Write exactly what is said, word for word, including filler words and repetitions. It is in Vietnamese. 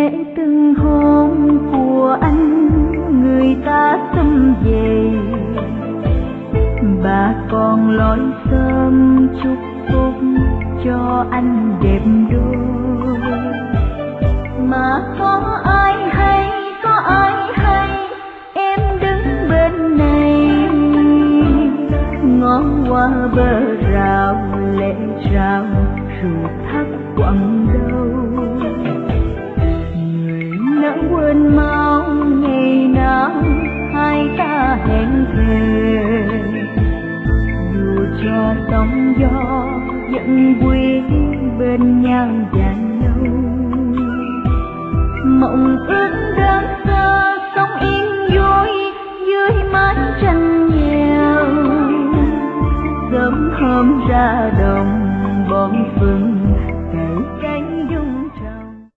kể từng hôm của anh người ta xâm về, bà còn lối sớm chúc phúc cho anh đẹp đôi. Mà có ai hay, có ai hay, em đứng bên này ngó qua bờ rào lệ rào rồi thắc quặn đâu. Người nỡ quên mau ngày nào hai ta hẹn thề, dù cho sóng gió vẫn quyết bên nhau dàn lâu. Mộng ước đơn sơ sống yên vui dưới mái tranh nghèo, sớm hôm ra đồng bom phừng